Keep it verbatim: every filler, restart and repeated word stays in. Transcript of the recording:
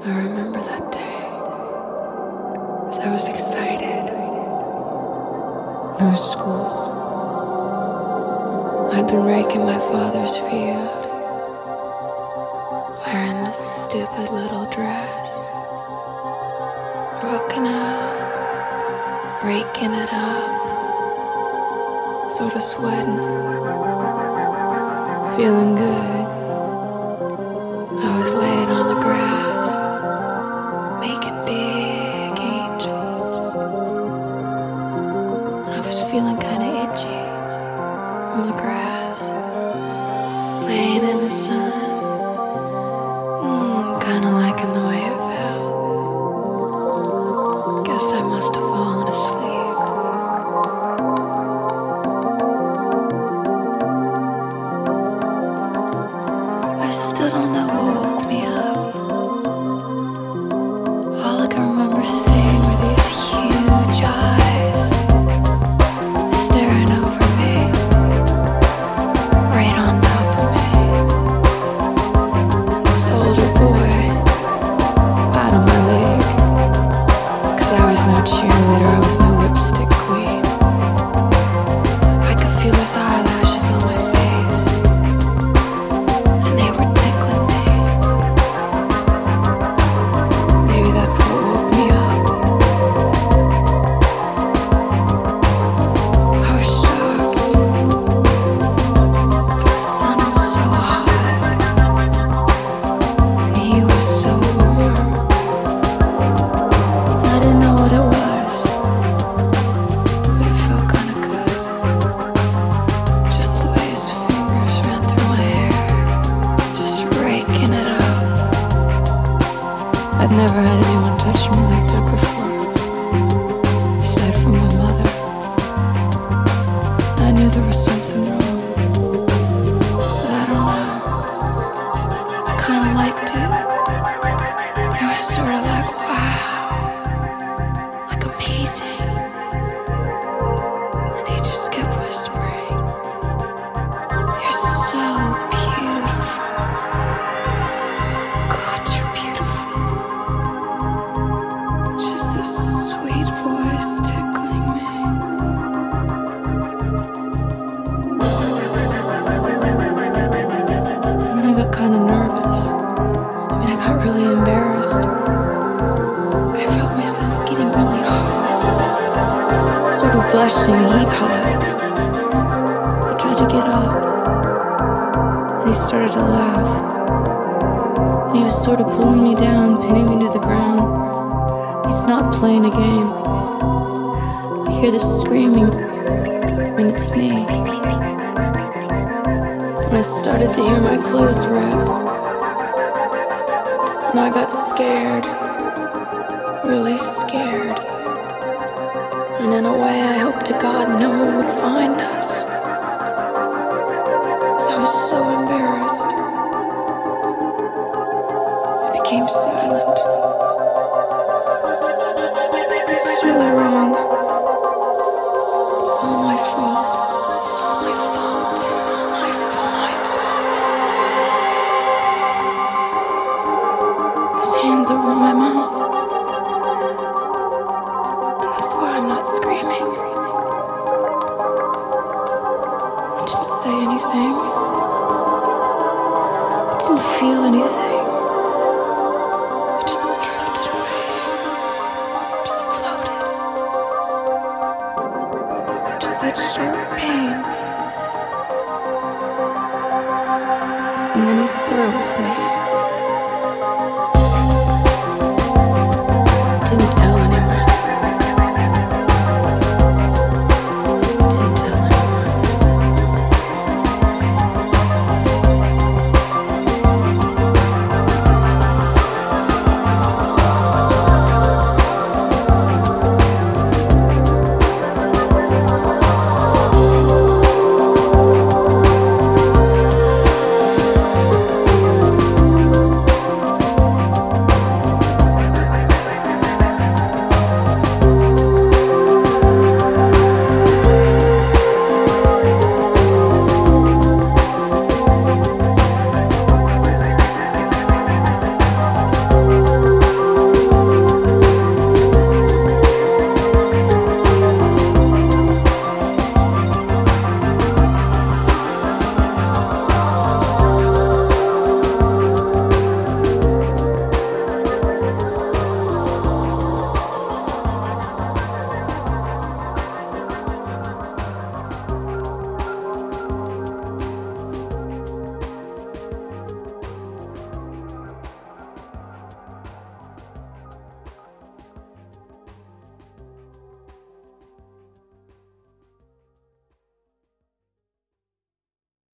I remember that day, as I was excited. No school. I'd been raking my father's field, wearing this stupid little dress, rocking out, raking it up, sort of sweating, feeling good. I was laying on the grass, making big angels. I was feeling kinda itchy from the grass, laying in the sun, mm, kinda liking the way it felt. Guess I must have fallen asleep. I still don't know what woke me up. All I can remember seeing were these huge eyes staring over me, right on top of me. This older boy out of my league, 'cause I was no cheerleader, I was no lipstick queen. I could feel his eyelashes on my face, and they were tickling me. Maybe that's what woke me up. I was shocked. The sun was so hot, and he was so warm. And I didn't know what it was, but it felt kinda good. Just the way his fingers ran through my hair, just raking it up. I'd never had anyone touch me like that before, aside from my mother. I knew there was something wrong, but I don't know. I kinda liked it. It was sorta like, wow, like amazing. And he just kept whispering, "You're so beautiful. God, you're beautiful." Just this sweet voice tickling me. And then I got kinda nervous. I mean, I got really embarrassed. I felt myself getting really hot, sort of blushing, heat hot. I tried to get up, and he started to laugh. And he was sort of pulling me down, pinning me to the ground. He's not playing a game. I hear the screaming, and it's me. And I started to hear my clothes rip. And I got scared, really scared. And in a way, I hope to God no one would find us, 'cause I was so embarrassed. I became silent. This is really wrong. It's all my fault. It's all my fault. It's all my fault. His hands over my mouth.